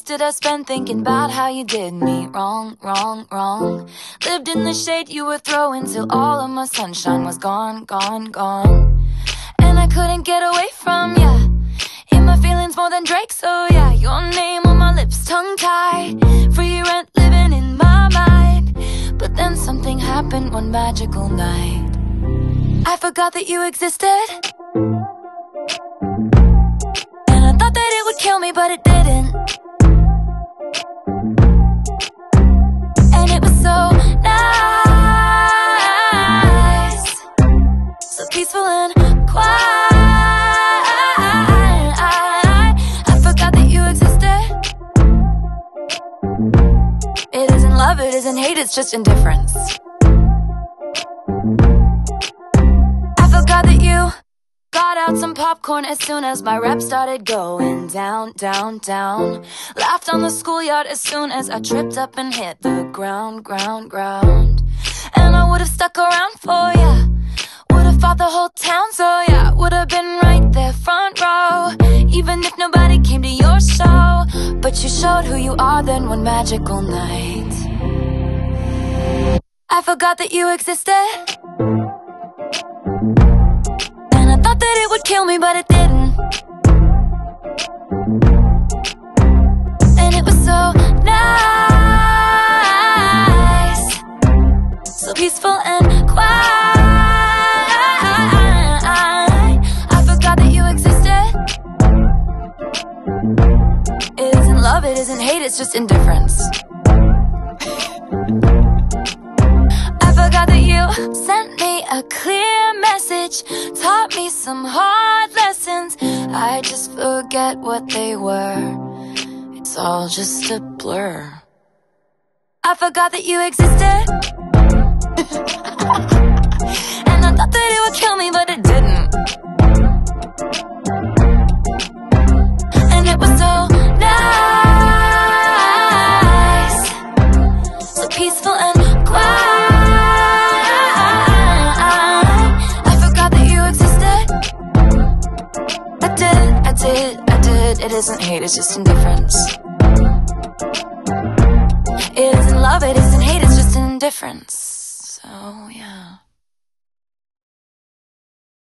did I spend thinking about how you did me wrong, wrong, wrong? Lived in the shade you were throwing till all of my sunshine was gone, gone, gone. And I couldn't get away from ya, in my feelings more than Drake. So yeah, your name on my lips, tongue-tied, free rent living in my mind. But then something happened one magical night. I forgot that you existed, and I thought that it would kill me, but it didn't. And it was so nice, so peaceful and quiet. I forgot that you existed. It isn't love, it isn't hate, it's just indifference. I forgot that you got out some popcorn as soon as my rep started going down, down, down. Laughed on the schoolyard as soon as I tripped up and hit the ground, ground, ground. And I would've stuck around for ya, would've fought the whole town, so yeah, would've been right there front row, even if nobody came to your show. But you showed who you are then one magical night. I forgot that you existed, and I thought that it would kill me, but it didn't. And it was so nice, so peaceful and quiet. I forgot that you existed. It isn't love, it isn't hate, it's just indifference. I forgot that you sent me a clear message, taught me some hard lessons. I just forget what they were, it's all just a blur. I forgot that you existed, and I thought that it would kill me, but it didn't. And it was so nice, so peaceful and quiet. I did, it isn't hate, it's just indifference. It isn't love, it isn't hate, it's just indifference. So yeah.